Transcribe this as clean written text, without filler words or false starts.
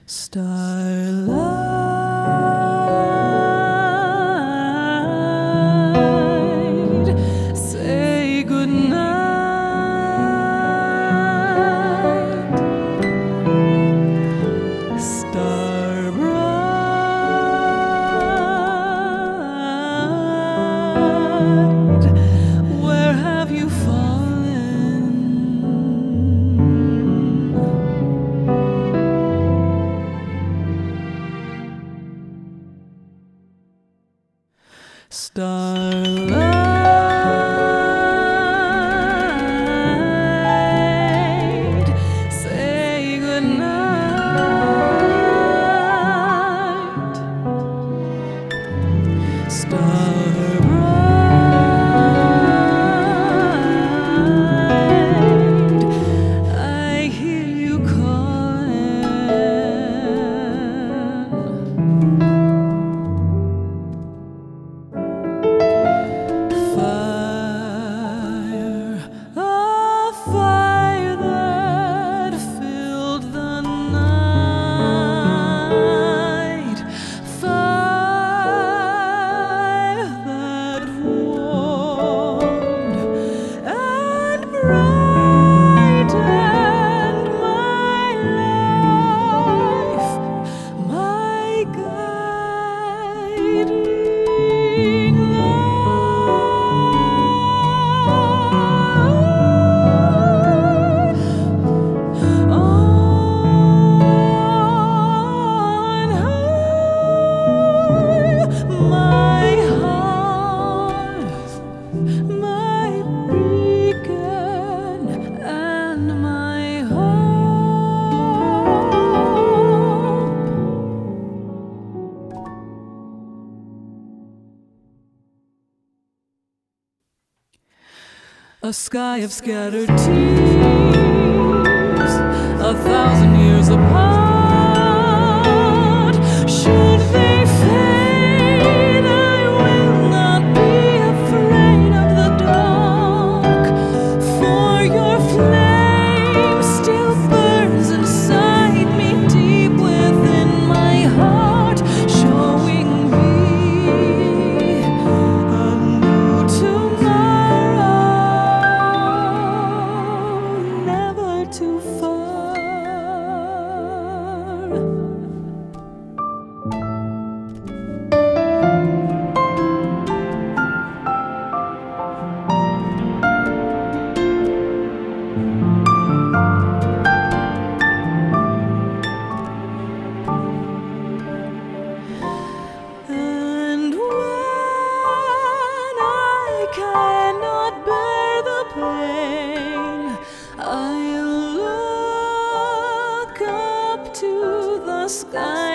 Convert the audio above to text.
Starlight, say goodnight. Star bright, where have you fallen? Starlight, say goodnight. Star bright, I hear you calling. Fire, a fire that filled the night. Fire that warmed and brightened my life, my guiding light. A sky of scattered tears, 1,000 years apart. Should they fade, I will not be afraid of the dark, for your flame still burns inside me, deep within my heart, showing me a new tomorrow, never too far. And when I cannot bear the pain, I'll look up to the sky